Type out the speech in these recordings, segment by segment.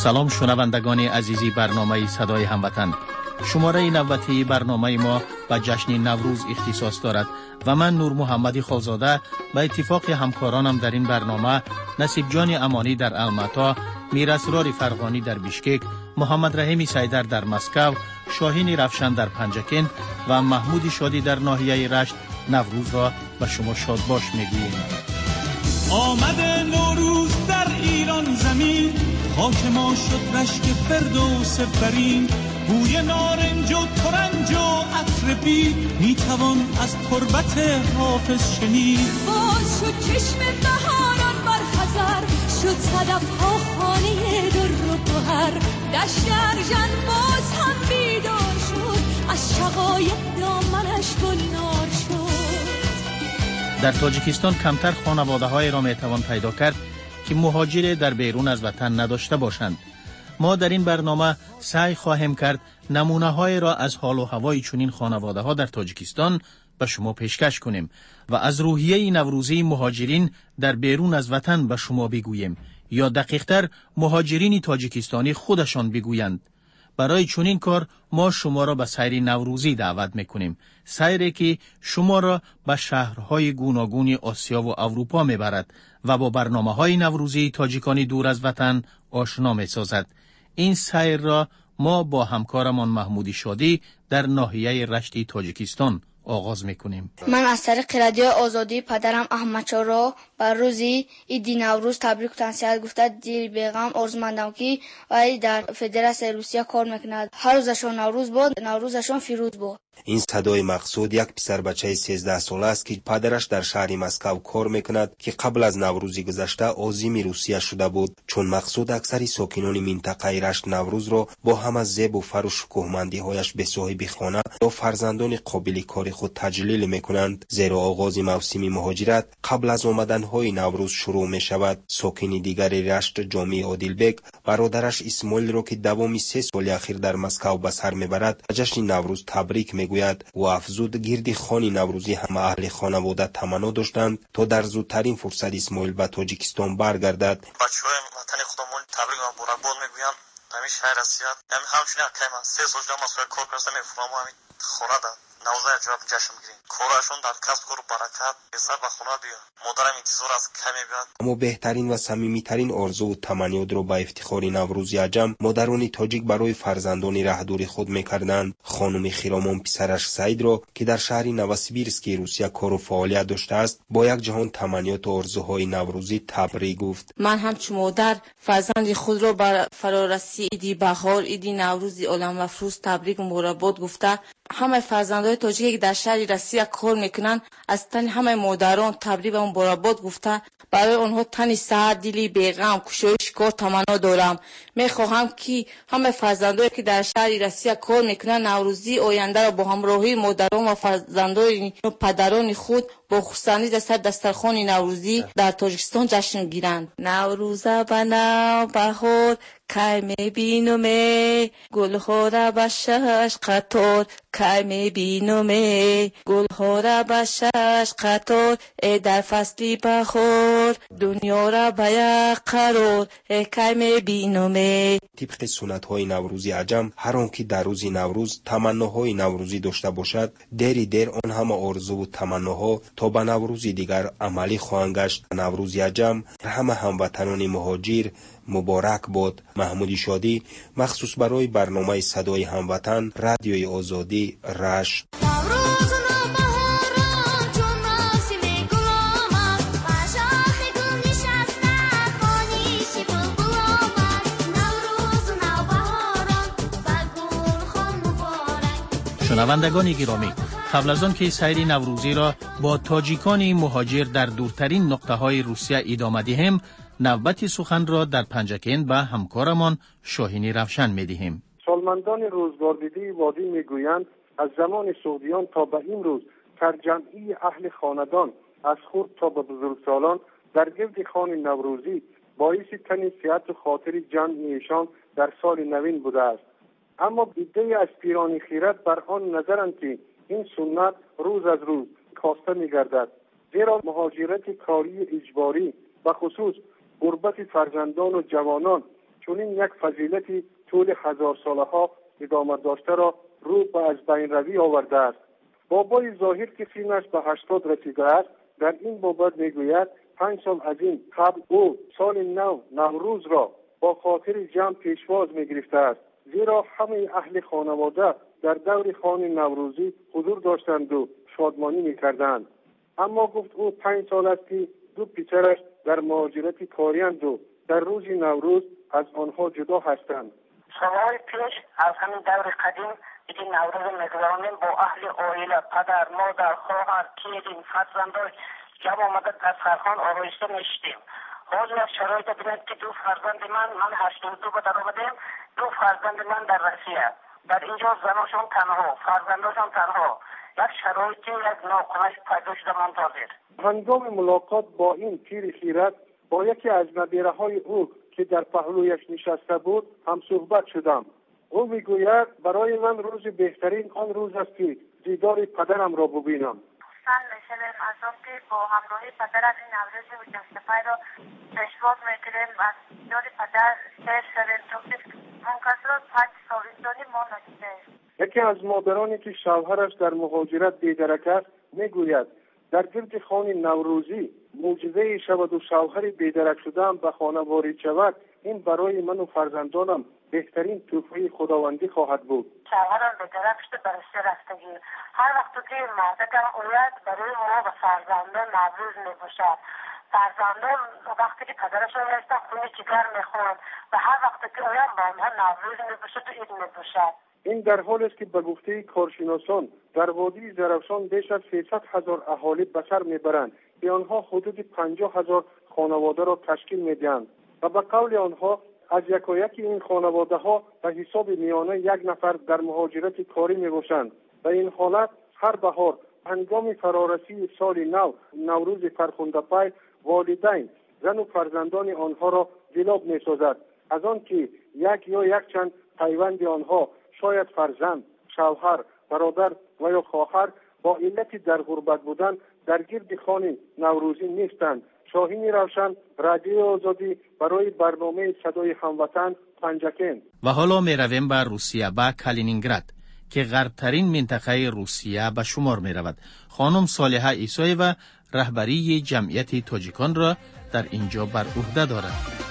سلام شنوندگان عزیزی برنامه صدای هموطن. شماره نوبتی برنامه ما به جشن نوروز اختصاص دارد و من نور محمدی خالزاده به اتفاق همکارانم در این برنامه نصیب جان امانی در الماتا، میراسرار فرغانی در بیشکک، محمد رحیم سیدر در مسکو، شاهین رفشن در پنجکن و محمود شادی در ناحیه رشت نوروز را به شما شاد باش میگوییم. آمده نوروز در ایران زمین، خاک ما شد رشک فردوس برین، بوی نارنج و ترنج و عطر بید، میتوان از تربت حافظ شنید. باز شد چشم بهاران بر خزر، شد صدف ها خانه در و گوهر، دشت ارژن باز هم بیدار شد، از شقایق دامنش گلنار شد. در تاجیکستان کمتر خانواده های را میتوان پیدا کرد که مهاجر در بیرون از وطن نداشته باشند. ما در این برنامه سعی خواهیم کرد نمونه های را از حال و هوای چنین خانواده ها در تاجیکستان به شما پیشکش کنیم و از روحیه نوروزی مهاجرین در بیرون از وطن به شما بگوییم، یا دقیقتر مهاجرین تاجیکستانی خودشان بگویند. برای چنین کار ما شما را به سیر نوروزی دعوت میکنیم، سیری که شما را به شهرهای گوناگون آسیا و اروپا میبرد و با برنامه‌های نوروزی تاجیکان دور از وطن آشنا میسازد. این سیر را ما با همکارمان محمود شادی در ناحیه رشت تاجیکستان آغاز میکنیم. من از طریق رادیو آزادی پدرم احمدشاه را بر روز عید نوروز تبریک و تهنیت گفته دیر بیغم آرزومندم که وی در فدراسیون روسیه کار میکند. هر روزشان نوروز باد، نوروزشان فیروز باد. این صدای مقصود یک پسر بچه 13 ساله است که پدرش در شهر مسکو کار میکند که قبل از نوروز گذشته عازم روسیه شده بود. چون مقصود اکثر ساکنان منطقه رشت نوروز را با هم از زیب و فر و شکوهمندی هایش به صاحب خانه یا فرزندان قابل کار خود تجلیل میکنند، زیرا آغاز موسم مهاجرت قبل از آمدن های نوروز شروع می شود. ساکن دیگر رشت جامی عادلبک برادرش اسماعیل را که دوام 3 سال اخیر در مسکو به سر میبرد به جشن نوروز تبریک میگوید و افزود گرد خوان نوروزی هم اهل خانواده تمنا داشتند تا در زودترین فرصت اسماعیل به تاجیکستان برگردد. بچه‌های وطن خودمون تبریک و مبارکباد میگویم. همین شهر اسیات همچنین که من 3 سال جام مسئول کار کردم میفهمم همین خونه دا نوزه جواب جشن میگیریم. کارشون در کسب کار و برکت بسر به خونه بیا. مادرم انتظار از کمی بیاد. اما بهترین و صمیمیترین آرزو و تمنیات را به افتخار نوروز عجم مادران تاجیک برای فرزندان رهدور خود میکردند. خانم خیرامان پسرش سعید را که در شهر نوسیبیرسک روسیه کار و فعالیت داشته است با یک جهان تمنیات و آرزوهای نوروزی تبریک گفت. من همچون مادر فرزند خود را بر فرارسی عید بهار، عید نوروز عالم افروز تبریک و مبارکباد گفته همه فرزندان تاجیکی که در شهر روسیه کار میکنند از تن همه مادران تبریک و مبارکباد گفته برای آنها تن صحت، دلی بیغم، کوشش کار تمنا دارم. میخواهم که همه فرزندانی که در شهر روسیه کار میکنند نوروزی آینده را با همراهی مادران و فرزندان و پدران خود با خرسندی در دسترخوان نوروزی در تاجیکستان جشن گیرند. نوروز بنا بهار که میبینم گلها را به 6 قطار، که میبینم گلها را به 6 قطار، در فصل بهار دنیا را به یک قرار، که میبینم. طبق سنت های نوروزی عجم هر آن که در روز نوروز تمناهای نوروزی داشته باشد دیر آن همه آرزو و تمناها تا به نوروز دیگر عملی خواهند گشت. نوروز عجم همه هموطنان مهاجر مبارک باد. محمود شادی مخصوص برای برنامه صدای هموطن رادیوی آزادی رشت. شنوندگان گرامی، قبل از آن که سیر نوروزی را با تاجیکان مهاجر در دورترین نقطه‌های روسیه ادامه دهیم، نوبت سخن را در پنجکن به همکارمان شاهین رفشن می‌دهیم. سالمندان روزگاردیده وادی میگویند از زمان سعودیان تا به این روز سرجمعی اهل خاندان از خود تا به بزرگسالان در گرد خوان نوروزی باعث تنیسیت و خاطر جمع ایشان در سال نوین بوده است. اما عده از پیران خیرت بر آن نظرند که این سنت روز از روز کاسته می‌گردد، زیرا مهاجرت کاری اجباری و خصوص غربت فرزندان و جوانان چنین یک فضیلتی طول هزار ساله ها ادامه داشته را رو به از بین روی آورده است. بابای ظاهر که سنش به 80 رسیده است در این بابت میگوید 5 سال از این قبل او سال نو نوروز را با خاطر جمع پیشواز میگرفته است، زیرا همه اهل خانواده در دور خوان نوروزی حضور داشتند و شادمانی میکردند. اما گفت او 5 سال است که 2 پسرش در مهاجرت کاریند و در روز نوروز از آنها جدا هستند. سالهای پیش از همین دور قدیم این نوروز میگذرانیم با اهل عائله، پدر، مادر، خواهر، کیرین، فرزندان جمع آمده دسترخوان آرایشته میشتیم. حاضر از شرایط بینید که 2 فرزند من 82 به در آمدیم، 2 فرزند من در روسیه، در اینجا زناشان تنها، فرزنداشان تنها، یک شرایطی یک ناکنش پیدا شده منتظر. هنگام ملاقات با این پیر خیرت با یکی از نبیره های او که در پهلویش نشسته بود هم صحبت شدم. او میگوید برای من روز بهترین آن روز است که دیدار پدرم را ببینم. میشویم از آن که با همراهی پدر از این نوروز و جشن‌های را پیشواز میگیریم از دیدار پدر سیر شویم تا که منتظر 5 سال ما نشده. یکی از مادرانی که شوهرش در مهاجرت بیدرک است میگوید در گرد خوان نوروزی معجزه شود و شوهر بیدرک شده‌ام به خانه وارد شود، این برای من و فرزندانم بهترین تحفه خداوندی خواهد بود. شوهرم بیدرک شده برای رفتگی، هر وقت که مردکم اوید برای ما و فرزندان نوروز میباشد. فرزندان وقتی که پدرشون میرسن خونه جگر میخورن و هر وقت که اوید با آنها نوروز میباشد و عید میباشد. این در حال است که به گفته کارشناسان در وادی زرافشان بیش از 300,000 اهالی به سر میبرند که آنها حدود 50,000 خانواده را تشکیل میدهند و به قول آنها از یکایک این خانواده ها به حساب میانه 1 نفر در مهاجرت کاری میباشند و این حالت هر بهار هنگام فرارسی سال نو نوروز فرخنده پی والدین زن و فرزندان آنها را جلاب میسازد از آن که یک یا یک چند پیوند آنها شاید فرزند، شوهر، برادر و یا خواهر با علت در غربت بودن در گرد خوان نوروزی نیستند. شاهین روشن، رادیو آزادی برای برنامه صدای هموطن پنجکن. و حالا می رویم به روسیه، به کالینینگراد که غربترین منطقه روسیه به شمار می رود. خانم صالحه عیسایی و رهبری جمعیت تاجیکان را در اینجا بر عهده دارد.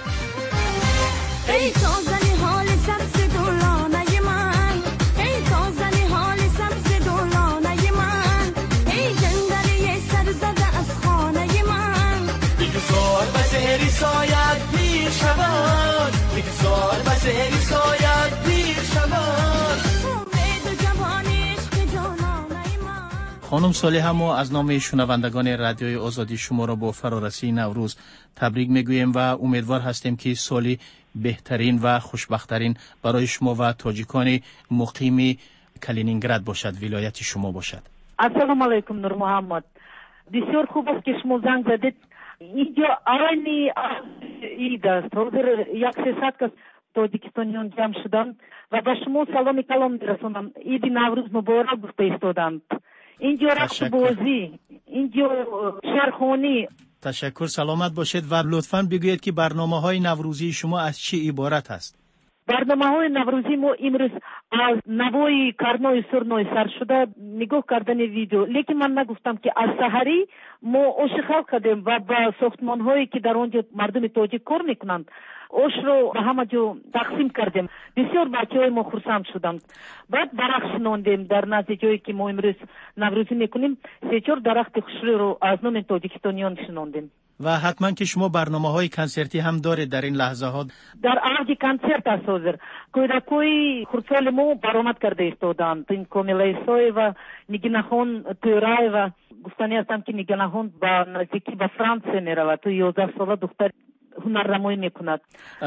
ای تازنی حال سبز دولانه من، ای تازنی حال سبز دولانه من، ای جنگلی سر زده از خانه من. بگذار به زهری سایت پیر شود، بگذار به زهری سایت پیر شود. امید و جوانی عشق جانانه من. خانم صالحه، ما از نام شنوندگان رادیوی آزادی شما را با فرارسی نوروز تبریک میگوییم و امیدوار هستیم که سالی بهترین و خوشبختترین برای شما و تاجیکان مقیم کالینینگراد باشد، ولایت شما باشد. السلام علیکم نور محمد. بسیار خوب است که شما زنگ زدید. اینجا آینی عید است. حاضر 100 کس تاجیکستانیان جمع شدند و به شما سلام کلام میرسونم. عید نوروز مبارک گفته ایستادند. اینجا رقص بازی، اینجا شرخانی. تشکر، سلامت باشید و لطفاً بگویید که برنامه‌های نوروزی شما از چی عبارت است؟ برنامه‌های نوروزی ما امروز از نوای کرنای سرنای سر شده نگاه کردن ویدیو، لیکن من نگفتم که از سحری ما اوش خلق کردیم و با ساختمان‌هایی که در آنجا مردم تاجیک کار میکنند اوش رو به همه جا تقسیم کردیم. بسیار بچه‌های ما خرسند شدند. بعد درخت شنوندیم در نزد جایی که ما امروز نوروزی میکنیم، 3-4 درخت خوشرو رو از نام تاجیکستانیان شنوندیم. و حتما که شما برنامه‌های کنسرتی هم دارید در این لحظه ها. در اوج کنسرت است حاضر. کودکای خردسال ما برآمد کرده ایستادند. این کامیلایسای و نگیناخان تورای و گفتنی هستند که نگیناخان با نزدیکی به فرانسه میرود. تو 11 ساله دختر هنرنمایی میکند.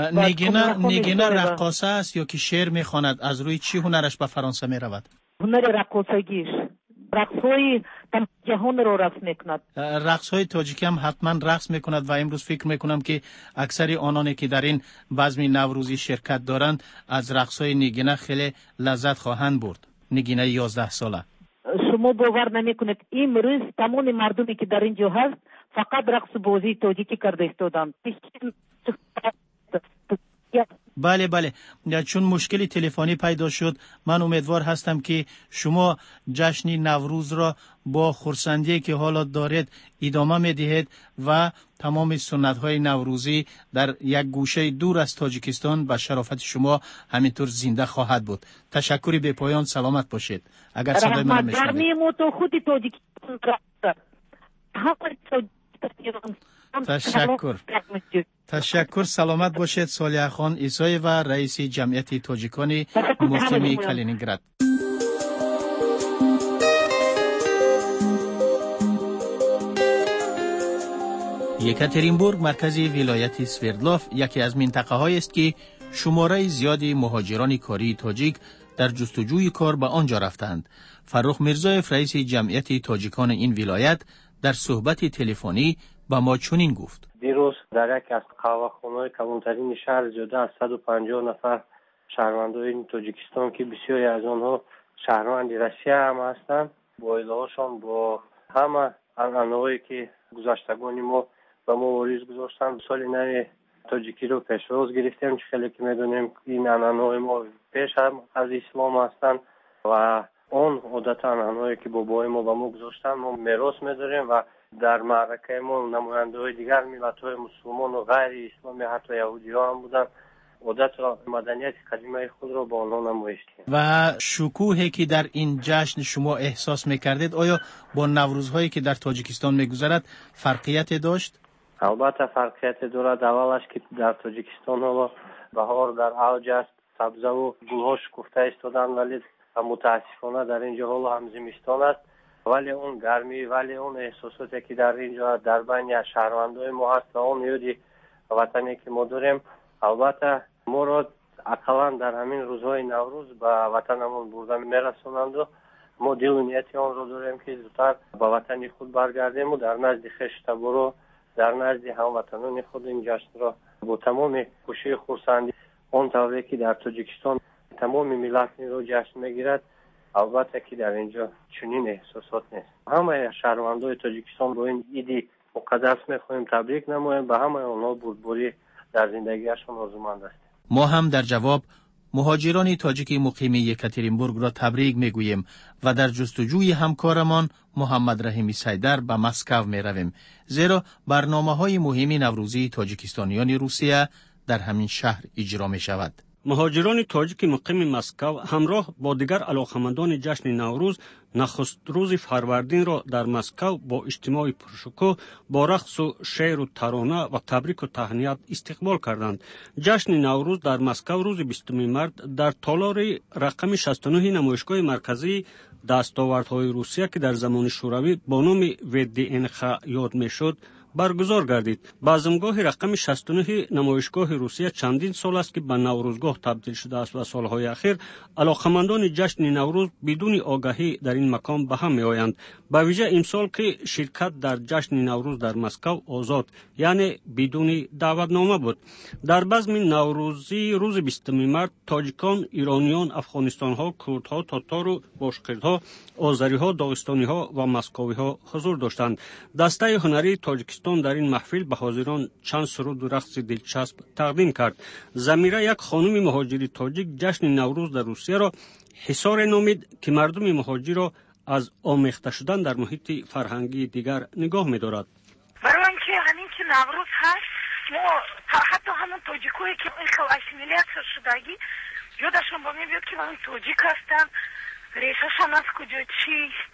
نگینا رقاصه است یا که شعر میخواند؟ از روی چی هنرش به فرانسه میرود؟ هنر رقاصگیش، رقص‌های جهان رو رقص میکند. رقص‌های تاجیکی هم حتما رقص میکند و امروز فکر میکنم که اکثر آنانی که در این بزم نوروزی شرکت دارند از رقص‌های نگینه خیلی لذت خواهند برد. نگینه 11 ساله. شما باور نمیکنید امروز تمام مردمی که در اینجا هست فقط رقص بازی تاجیکی کرده ایستادند. بله چون مشکلی تلفنی پیدا شد من امیدوار هستم که شما جشن نوروز را با خرسندی که حالا دارید ادامه میدهید و تمام سنت های نوروزی در یک گوشه دور از تاجیکستان به شرافت شما همینطور زنده خواهد بود. تشکری به پایان، سلامت باشید. اگر صدای من میشنوید. تشکر، سلامت باشید. صالح خان عیسی و رئیس جمعیت تاجیکان مقیم کالینینگراد. یکاترینبورگ مرکز ولایت سوردلوف یکی از منطقه‌هایی است که شماره زیادی مهاجران کاری تاجیک در جستجوی کار به آنجا رفتند. فرخ میرزایف رئیس جمعیت تاجیکان این ولایت در صحبت تلفنی با ما چنین گفت: دیروز در یک از قهوه‌خانه‌های کلانترین شهر زیاده از 150 نفر شهروندان تاجیکستان که بسیاری از آنها شهروند روسیه هم هستند، با عائله‌هاشان با همه عنعنه‌هایی که گذشتگان ما به ما واریز گذاشتن سال نو تاجیکی رو پیشروز گرفتیم. خیلی که میدونیم این عنعنه‌های ما پیش هم از اسلام هستند و اون عادت عنعنه‌هایی که بابای ما به ما گذاشتن ما میراث می‌داریم و در معرکه ما نماینده‌های دیگر ملت‌های مسلمان و غیر اسلامی حتی یهودی‌ها هم بودن. عادت و مدنیت قدیمی خود را با آنها نمایش کردیم. و شکوهی که در این جشن شما احساس می‌کردید آیا با نوروزهایی که در تاجیکستان می‌گذرد فرقیت داشت؟ البته فرقیت دارد. اولش که در تاجیکستان ها بهار در اوج است، سبزه و گل‌ها شکفته ایستادن، ولی متاسفانه در اینجا حال هم زمستان است. ولی اون گرمی، ولی اون احساساتی که در اینجا در بین شهروندان ما هست و اون یادی وطنی که ما داریم، البته ما را اقلا در همین روزهای نوروز به وطنمون برده میرسونند و ما دل و نیت آن را داریم که زودتر به وطن خود برگردیم و در نزد خویش تبرو در نزد هموطنان خود این جشن را با تمام خوشی خرسندی اون طوری که در تاجیکستان تمام ملت رو جشن میگیرد، البته که در اینجا چنین احساسات نیست. همه شهروندان تاجیکستان با این عید مقدس میخواهیم تبریک نماییم، به همه آنها بردباری در زندگیشان آرزومند است. ما هم در جواب مهاجران تاجیک مقیم یکاترینبورگ را تبریک میگوییم و در جستجوی همکارمان محمد رحیمی سیدر به مسکو می رویم، زیرا برنامه‌های مهمی نوروزی تاجیکستانیان روسیه در همین شهر اجرا می شود. مهاجران تاجیک مقیم مسکو همراه با دیگر علاقمندان جشن نوروز نخست روز فروردین را در مسکو با اجتماع پرشکوه با رقص و شعر و ترانه و تبریک و تهنیت استقبال کردند. جشن نوروز در مسکو روز 20 مارس در تالار رقم 69 نمایشگاه مرکزی دستاوردهای روسیه که در زمان شوروی با نام VDNخ یاد میشد برگزار گردید. بازمگاه رقم 69 نمایشگاه روسیه چندین سال است که به نوروزگاه تبدیل شده است و سالهای اخیر علاقمندان جشن نوروز بدون آگاهی در این مکان به هم می آیند. به ویژه امسال که شرکت در جشن نوروز در مسکو آزاد یعنی بدون دعوتنامه بود. در بزم نوروزی روز 20 مارس تاجیکان، ایرانیان، افغانستان‌ها، کردها، تاتار و باشقردها، آذری‌ها، داغستانی‌ها و مسکوی‌ها حضور داشتند. دسته هنری تاجیکستان در این محفل به حاضران چند سرود و رقص دلچسب تقدیم کرد. زمیره یک خانم مهاجر تاجیک جشن نوروز در روسیه را حصار نامید که مردم مهاجر را از آمیخته شدن در محیط فرهنگی دیگر نگاه می‌دارد. برای اینکه همین که نوروز هست ما حتی همون تاجیکایی که این اسیمیلیت شدگی یادشون با میاد که من تاجیک هستم، ریشه‌شان از کجا چی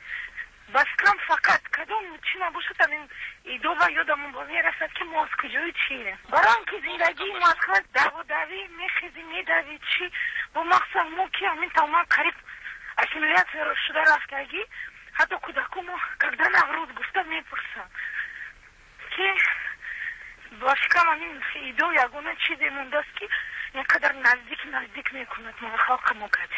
بس کم فقط کدوم چی نباشد همین ایدو و یادمون با میرسد که ما از کجای چیه. برای اینکه زندگی ما از خواهد دوی میخیزی میدوی چی با مقصد ما که همین تمام قریب اسیمیلیت شده رفتگی حتی کودکو ما کردن نوروز گفته میپرسم که باش کم همین ایدو یگونه چیزی مونده است که اینقدر نزدیک میکند ما خلق ما کردی.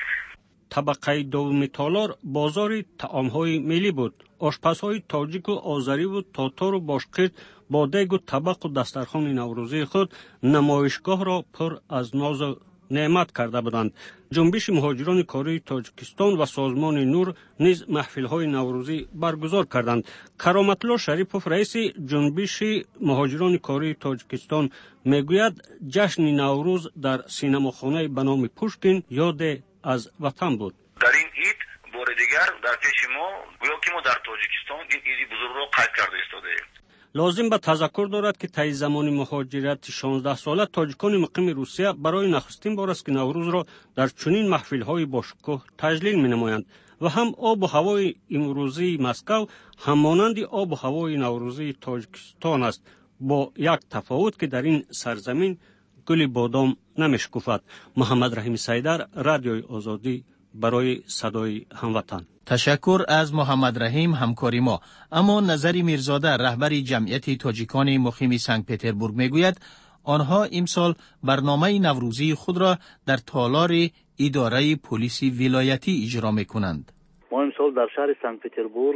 طبقه دوم تالار بازار طعام‌های ملی بود. آشپزهای تاجیک و آذری و تاتار و باشقرد با دیگ و طبق و دسترخوان نوروزی خود نمایشگاه را پر از ناز و نعمت کرده بودند. جنبش مهاجران کاری تاجیکستان و سازمان نور نیز محفل‌های نوروزی برگزار کردند. کرامت‌الله شریفوف رئیس جنبش مهاجران کاری تاجیکستان میگوید جشن نوروز در سینماخانه به نام پوشکین یاد از وطن بود. در این عید بار دیگر در پیش ما گویا که ما در تاجیکستان این عید بزرگ را قید کرده ایستاده ایم. لازم به تذکر دارد که طی زمان مهاجرت 16 ساله تاجیکان مقیم روسیه برای نخستین بار است که نوروز را در چنین محفل‌های باشکوه تجلیل می‌نمایند و هم آب و هوای امروزی مسکو همانند آب و هوای نوروزی تاجیکستان است، با یک تفاوت که در این سرزمین گل بادام نمی‌شکفد. محمد رحیم سیدر، رادیوی آزادی، برای صدای هموطن. تشکر از محمد رحیم همکاری ما. اما نظری میرزاده رهبر جمعیت تاجیکان مقیم سنت پتربورگ میگوید آنها امسال برنامه نوروزی خود را در تالار اداره پلیس ولایتی اجرا میکنند. ما امسال در شهر سنت پتربورگ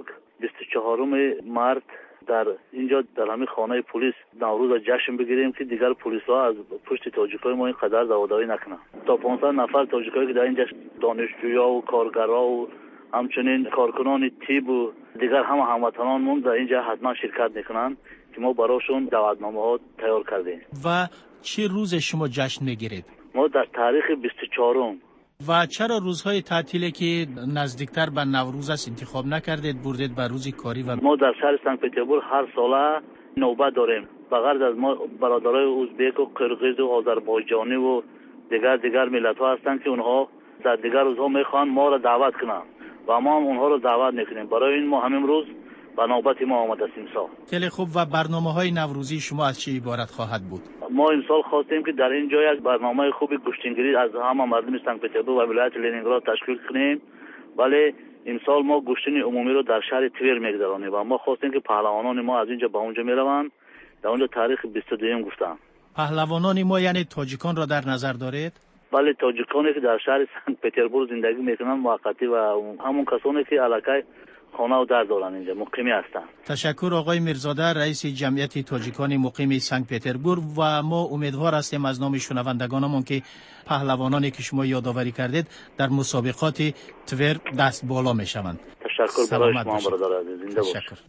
24 مارس در اینجا در همین خانه پلیس نوروز را جشن بگیریم که دیگر پلیس ها از پشت تاجیکای ما اینقدر دوادایی نکنند. تا 500 نفر تاجیکایی که در اینجا دانشجویا و کارگرها و همچنین کارکنان تیب و دیگر هموطنانمون در اینجا حتما شرکت میکنند که ما براشون دعوتنامه ها تیار کردیم. و چه روز شما جشن میگیرید؟ ما در تاریخ 24. و چرا روزهای تعطیلی که نزدیکتر به نوروز است انتخاب نکردید، بردید به روز کاری؟ و ما در شهر سنت پتربورگ هر ساله نوبت داریم. بغیر از ما برادرای ازبک و قرقیز و آذربایجانی و دیگر ملت ها هستند که اونها در دیگر روزها میخوان ما را دعوت کنند و ما هم اونها رو دعوت میکنیم. برای این ما همین روز به نوبت ما آمده است امسال. خیلی خوب. و برنامه‌های نوروزی شما از چه عبارت خواهد بود؟ ما امسال خواستیم که در این جای یک برنامه خوبی گوشتنگیری از همه مردم سنت پتربورگ و ولایت لنینگراد تشکیل کنیم. ولی امسال ما گوشتن عمومی رو در شهر تویر میگذرانیم و ما خواستیم که پهلوانان ما از اینجا به اونجا میروند. در اونجا تاریخ 22 گفتن. پهلوانان ما یعنی تاجیکان را در نظر دارید؟ بله، تاجیکانی که در شهر سنت پتربورگ زندگی میکنن موقتی و همون کسانی که علاقه خانه و در دارن اینجا مقیمی هستن. تشکر آقای میرزاده رئیس جمعیت تاجیکان مقیم سنت پتربورگ. و ما امیدوار هستیم از نام شنوندگانمون که پهلوانانی که شما یادآوری کردید در مسابقات تویر دست بالا میشوند. تشکر برای شما برادر عزیز. زنده باشید. تشکر.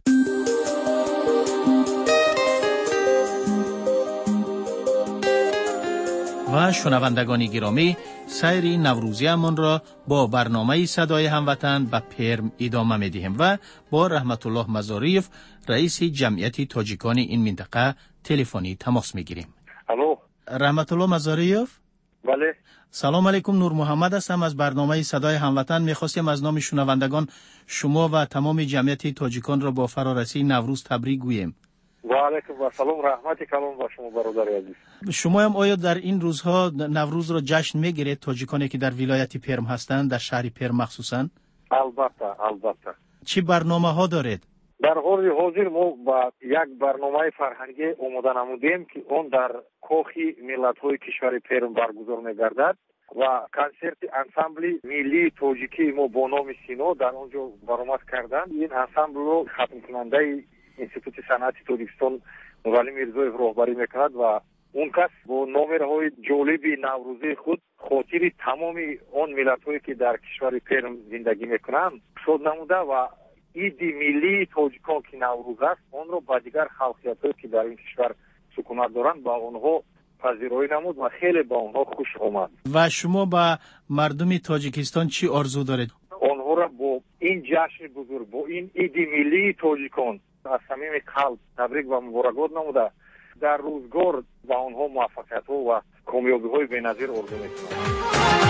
و شنوندگان گرامی، سیر نوروزیمان را با برنامه صدای هموطن به پرم ادامه می‌دهیم و با رحمت الله مزاریف رئیس جمعیت تاجیکان این منطقه تلفنی تماس می‌گیریم. الو، رحمت الله مزاریف. بله. سلام علیکم، نور محمد هستم از برنامه صدای هموطن. می‌خواستیم از نام شنوندگان شما و تمام جمعیت تاجیکان را با فرارسی نوروز تبریک گوییم. و علیکم و سلام، رحمت کلام با شما برادر عزیز. شما هم آیا در این روزها نوروز را جشن میگیرید، تاجیکانی که در ولایت پرم هستند، در شهر پرم مخصوصا؟ البته. چه برنامه ها دارید؟ در حال حاضر ما با یک برنامه فرهنگی آماده نمودیم که اون در کوخی ملت‌های کشور پرم برگزار می‌گردد و کنسرت انسامبلی ملی تاجیکی ما با نام سینو در اونجا برآمد کردند. این انسامبل رو ختم کننده انستیتوت صنعت تاجیکستان مغلی میرزایف راهبری میکند و اون کس با نامرهای جالبی نوروزی خود خاطر تمامی اون ملت‌هایی که در کشور پرم زندگی میکنند شاد نموده و عید ملی تاجیکان که نوروز است اون رو با دیگر خلقیت‌هایی که در این کشور سکونت دارند با اونها پذیرایی نمود و خیلی با اونها خوش آمد. و شما با مردم تاجیکستان چی آرزو دارید؟ اونها را با این جشن بزرگ، با این عید ملی تاجیکان از صمیم قلب تبریک و مبارکباد نموده در روزگار و آنها موفقیت‌ها و کامیابی‌های بی‌نظیر آرزو می‌کنم.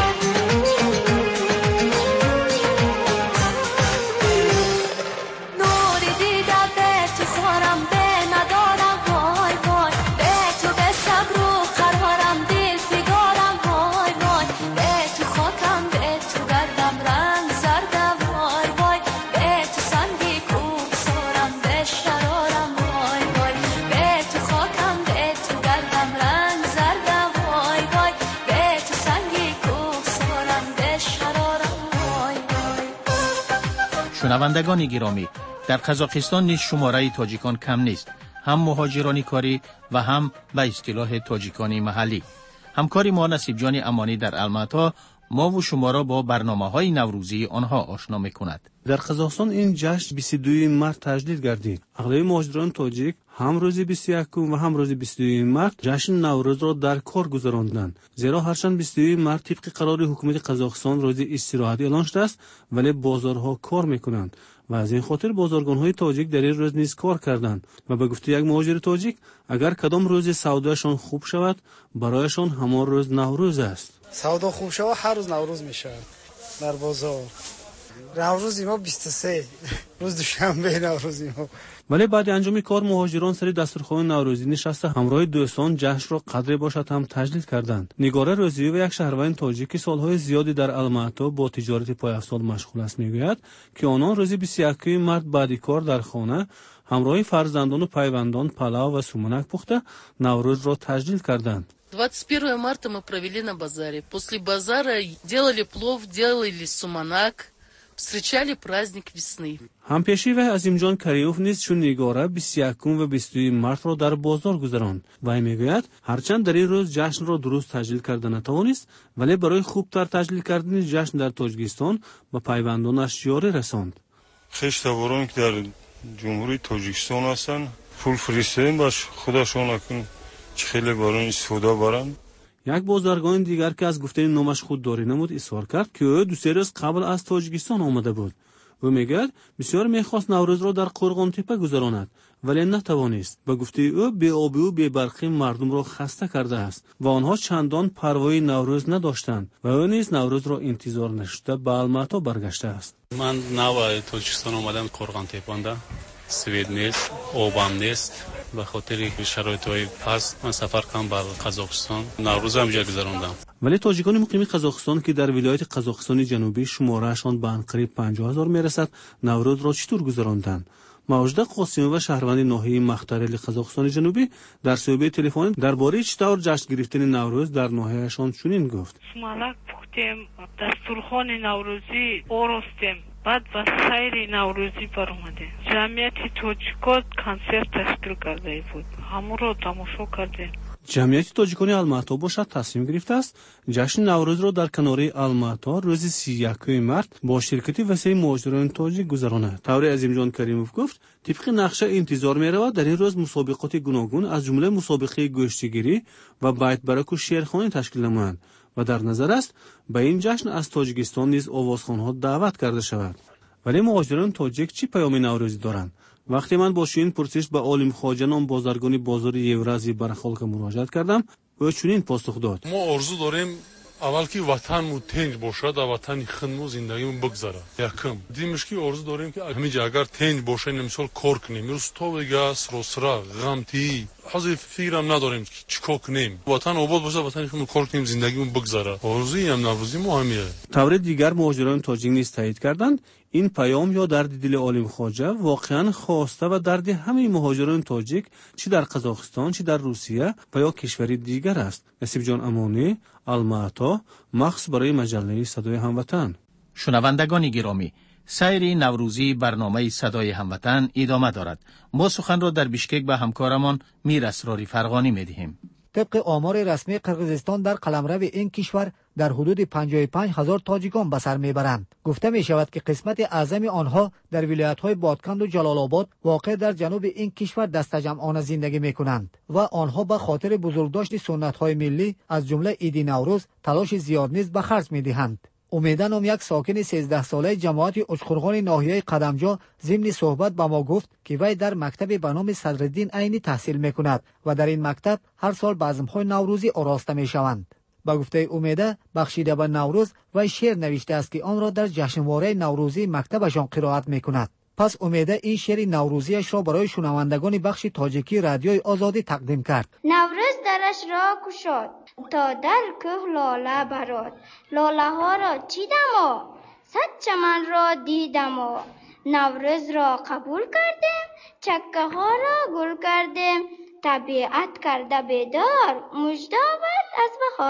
شنوندگان گرامی، در قزاقستان نیز شماره تاجیکان کم نیست، هم مهاجران کاری و هم به اصطلاح تاجیکان محلی. همکار ما نصیب جان امانی در الماتا ما و شما را با برنامه‌های نوروزی آنها آشنا می‌کند. در قزاقستان این جشن 22 مارت تجدید گردید. اغلب مهاجران تاجیک هم روز 21 و هم روز 22 مارت جشن نوروز را در کار گذراندند. زیرا هرچند 22 مارت طبق قرار حکومت قزاقستان روز استراحت اعلان شده است، ولی بازارها کار می‌کنند و از این خاطر بازارگان‌های تاجیک در این روز نیز کار کردند و به گفته یک مهاجر تاجیک اگر کدام روز سوداشان خوب شود برایشان همان روز نوروز است. سودا خوب شود هر روز نوروز میشه در بازار. نوروز ما 23 روز دوشنبه نوروز ما. ولی بعد انجام کار مهاجران سر دسترخوان نوروزی نشسته همراه دوستان جشن را قدر باشد هم تجدید کردند. نگاره روزی و یک شهروند تاجیک که سالهای زیادی در الماتا با تجارت پایافزال مشغول است میگوید که آنان روز 21 مارت بعد کار در خانه همراه فرزندان و پیوندان پلاو و سومنک پخته نوروز را تجدید کردند. 21 марта мы провели на базаре. После базара делали плов, делали суманак, встречали праздник весны. همپیشی و عظیمجان کریوف نیز چون نگاره 21 و 22 مارت را در بازار گذراند و میگوید هرچند در این روز جشن را درست تجلیل کرده نتوانست ولی برای خوبتر تجلیل کردن جشن در تاجیکستان به پیوندانش یاری رساند. خیشتوارانی که در جمهوری تاجیکستان هستند پول فرستادیم باش خودشون اکنون خیلی برای سودا برند. یک بازرگان دیگر که از گفته نامش خودداری نمود اصرار کرد که او 2 روز قبل از تاجیکستان آمده بود. او میگوید بسیار میخواست نوروز را در قرغان تپه گذراند ولی نتوانست. به گفته او بی آبی و بی برقی مردم را خسته کرده است و آنها چندان پروای نوروز نداشتند و او نیز نوروز را انتظار نشده به الماتا برگشته است. من نو تاجیکستان آمدم قرغان تپه سوید نیست، آبم نیست. به خاطر شرایط‌های پس من سفر کردم به قزاقستان. نوروز هم جا گذراندم. ولی تاجیکان مقیم قزاقستان که در ولایت قزاقستان جنوبی شمارهشان به قریب 50,000 میرسد نوروز را چطور گذراندند؟ موجود قاسمی و شهروند ناحیه مختارل قزاقستان جنوبی در صحبت تلفنی درباره چطور جشن گرفتن نوروز در ناحیهشان چنین گفت: سمالک پختیم، دسترخوان نوروزی آراستیم، بعد و سیر نوروزی برآمده. جمعیت تاجیکان کنسرت تشکیل کرده بود. همون رو تماشا کردیم. جمعیت تاجیکان الماتا باشد تصمیم گرفته است جشن نوروز را در کناره الماتا روز 31 مارت با شرکت وسیع مهاجران تاجیک گذراند. طور عظیمجان کریموف گفت طبق نقشه انتظار می رود در این روز مسابقات گوناگون از جمله مسابقه گوشتگیری و بیت برک و شعرخوانی تشکیل نمایند و در نظر است به این جشن از تاجیکستان نیز آوازخوان‌ها دعوت کرده شود. ولی مهاجران تاجیک چی پیام نوروزی دارند؟ وقتی من با شین پرسش به عالم خواجه نام بازرگانی بازار یورازی برخالق مراجعت کردم او چنین پاسخ داد: ما آرزو داریم اول که وطنمون تنج باشد و وطن خودمون زندگیمون بگذره. یکم دیمش که آرزو داریم که همینجا اگر تنج باشه نمیسال کار کنیم میروز تو بگه سراسرا غمتی از فکرم نداریم که چیکار کنیم وطن آباد باشه وطن خودمون کار کنیم زندگیمون بگذره. آرزوی هم نوروزی ما همیه. طور دیگر مهاجران تاجیک نیز تایید کردند این پیام یا درد دل عالم خواجه واقعا خواسته و درد همه مهاجران تاجیک چه در قزاقستان چه در روسیه و یا کشوری دیگر است. نصیب جان امانی، الماتا، مخص برای مجله صدای هموطن. شنوندگان گرامی، سیر نوروزی برنامه صدای هموطن ادامه دارد. ما سخن را در بیشکک به همکارمان میر اسراری فرغانی می‌دهیم. طبق آمار رسمی قرقیزستان در قلمرو این کشور در حدود 55,000 تاجیکان به سر میبرند. گفته می شود که قسمت اعظم آنها در ولایت‌های بادکند و جلال آباد واقع در جنوب این کشور دستجمعانه زندگی میکنند و آنها به خاطر بزرگداشت سنت‌های ملی از جمله عید نوروز تلاش زیاد نیز به خرج میدهند. امیده نام یک ساکن 13 ساله جماعت اچخرغان ناحیه قدمجا ضمن صحبت با ما گفت که وی در مکتب به نام صدرالدین عینی تحصیل میکند و در این مکتب هر سال بزم‌های نوروزی آراسته میشوند. با گفته امیده بخشیده به نوروز و شعر نوشته است که آن را در جشنواره نوروزی مکتبشان قرائت میکند. پس امیده این شعر نوروزیش را برای شنوندگان بخش تاجیکی رادیوی آزادی تقدیم کرد. نوروز درش را گشاد تا در که لاله براد، لاله ها را چیدم و صد چمن را دیدم و نوروز را قبول کردیم، چکه ها را گل کردیم، طبیعت کرده بیدار مژده آورد از بهار.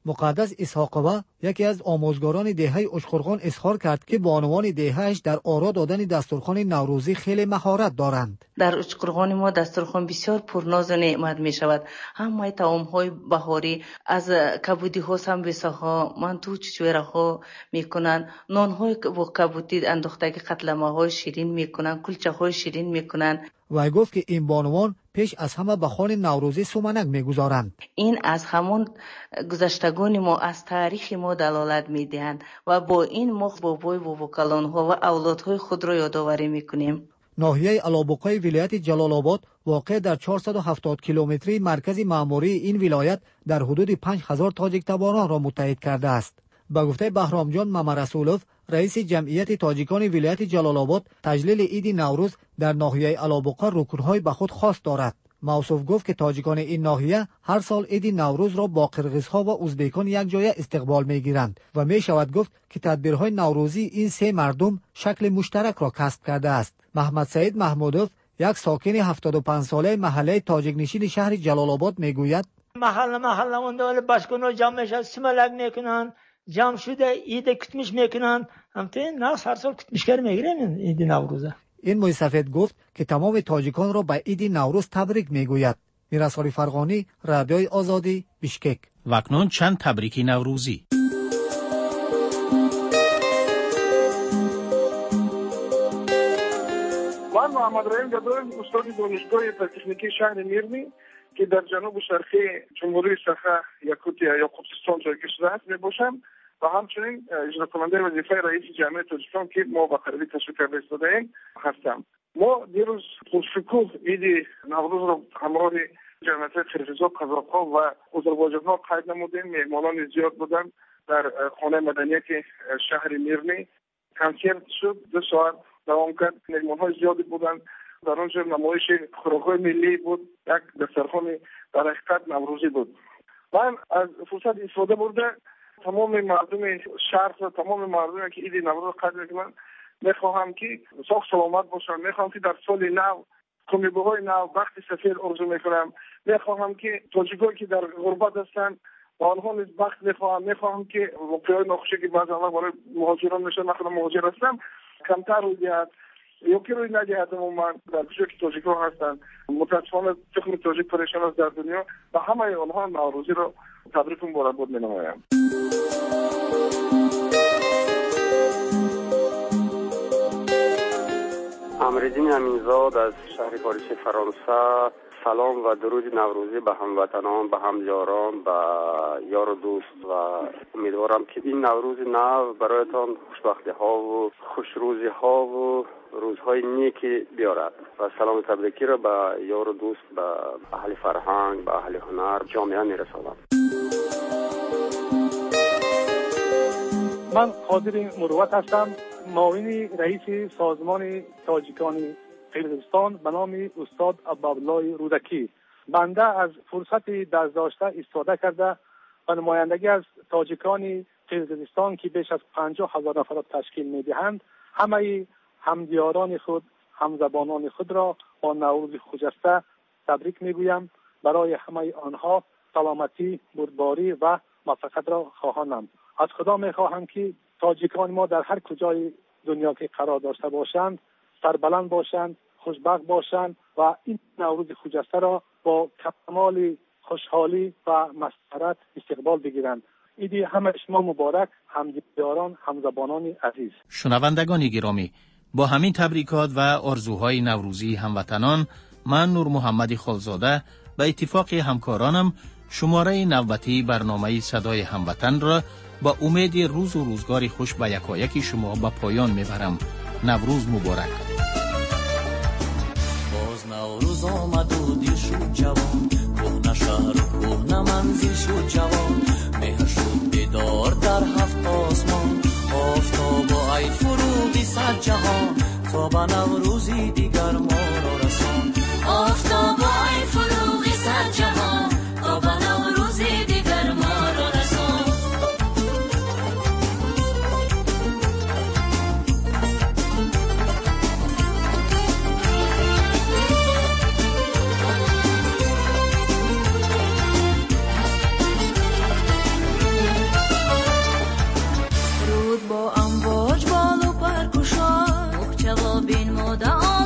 مقدس اسحاقوه یکی از آموزگاران دهه اشقرغان اظهار کرد که بانوان دههش در آرا دادن دسترخوان نوروزی خیلی مهارت دارند. در اشقرغان ما دسترخوان بسیار پرناز و نعمت می شود. همه طعام‌های بهاری از کبودی ها، سمبوسه ها، مانتو، چچوره ها میکنن، نان‌های با کبودی اندوختگی قتلمه های شیرین میکنن، کلچه های شیرین میکنن. و گفت که این بانوان پیش از همه به خوان نوروزی سومنک میگذارند. این از همون گذشتگان ما، از تاریخ ما دلالت میدهند و با این ما بابای باباکلان ها و اولادهای خود را یادآوری میکنیم. ناحیه الابقای ولایت جلال آباد واقع در 470 کیلومتری مرکز معموری این ولایت در حدود 5000 تاجیک تباران را متحد کرده است. با گفته بهرام جان ممرسولوف، رئیس جمعیت تاجیکان ولایت جلال آباد، تجلیل عید نوروز در ناحیه الابقا رکن‌های به خود خاص دارد. موصوف گفت که تاجیکان این ناحیه هر سال عید نوروز را با قرغیزها و ازبکان یک جای استقبال می‌گیرند و می شود گفت که تدبیرهای نوروزی این سه مردم شکل مشترک را کسب کرده است. محمد سعید محمودوف، یک ساکن 75 ساله محله تاجیک نشین شهر جلال آباد میگوید محله مونده باشگاه جمع میشه، سملک میکنن، جمع شده عید کتمش میکنن، همچنین ناس هر سال کتمشگر میگیرن عید نوروزه. این موی سفید گفت که تمام تاجیکان را به عید نوروز تبریک میگوید. میرسالی فرغانی، رادیوی آزادی، بیشکک. و اکنون چند تبریکی نوروزی. من محمد رحیم گدایم، استاد دانشگاه تکنیکی شهر میرنی که در جنوب شرقی جمهوری سخا یاکوتیا یا قطبستان جایگزین شده است میباشم و همچنین اجرا کننده وظیفه رئیس جامعه تاجیکستان که ما با قربی تشکیل کرده استادیم هستم. ما دیروز خوششکوه عید نوروز را همراه جمعیت قرغیزها، قزاق‌ها و آذربایجان‌ها قید نمودیم. مهمانان زیاد بودن. در خانه مدنیت شهر میرنی کنسرت شد، 2 ساعت دوام کرد. مهمان‌های زیادی بودن. در اونجا نمایش خوراک‌های ملی بود. یک دسترخوان در حقیقت نوروزی بود. من از فرصت استفاده برده تمام مردم شهر و تمام مردمی که عید نوروز قدر میکنن میخواهم که ساخت سلامت باشن. میخواهم که در سال نو کمیبوهای نو بخت سفید آرزو میکنم. میخواهم که تاجیکایی که در غربت هستن با آنها نیز بخت میخواهم که واقعای ناخوشی که بعضی وقت برای مهاجران میشه، من خودم مهاجر هستم، کمتر روی دهد یا که روی ندهد. من در کجا که تاجیک‌ها هستن متاسفانه تخم تاجیک پریشان است در دنیا و همه آنها نوروزی رو تبریک مبارکباد مینامایم. امردین امینزاد از شهر پاریس فرانسه. سلام و درود نوروزی به هموطنان، به همیاران، به یار و دوست و امیدوارم که این نوروز نو برایتان خوشبختی ها و خوشروزی ها و روزهای نیکی بیارد و سلام تبریکی را به یار و دوست، به اهل فرهنگ، به اهل هنر جامعه میرسانم. من قادر مروت هستم، معاون رئیس سازمان تاجیکان قرغیزستان به نام استاد عبدالله رودکی. بنده از فرصت دست داشته استفاده کرده و نمایندگی از تاجیکان قرغیزستان که بیش از 50,000 نفر را تشکیل می‌دهند، همه همدیاران خود، همزبانان خود را با نوروز خجسته تبریک میگویم. برای همه آنها سلامتی، بردباری و موفقیت را خواهانم. از خدا میخواهم که تاجیکان ما در هر کجای دنیا که قرار داشته باشند سربلند باشند، خوشبخت باشند و این نوروز خجسته را با کمال خوشحالی و مسرت استقبال بگیرند. عید همه شما مبارک، همدیاران، همزبانان عزیز. شنوندگان گرامی، با همین تبریکات و آرزوهای نوروزی هموطنان، من نور محمد خالزاده به اتفاق همکارانم شماره نوبتی برنامه صدای هموطن را با امید روز و روزگار خوش به یکایک شما به پایان میبرم. نوروز مبارک. باز نوروز آمد و دیر شد جوان، کهنه شهر و کهنه منزل شد جوان، مهر شد بیدار در 7 آسمان، آفتاب و ای فروغی صد جهان، تا به نوروزی دیگر ما را رسان. آفتاب و ای فروغی صد جهان، تا به نوروزی دیگر ما را رسان. آماده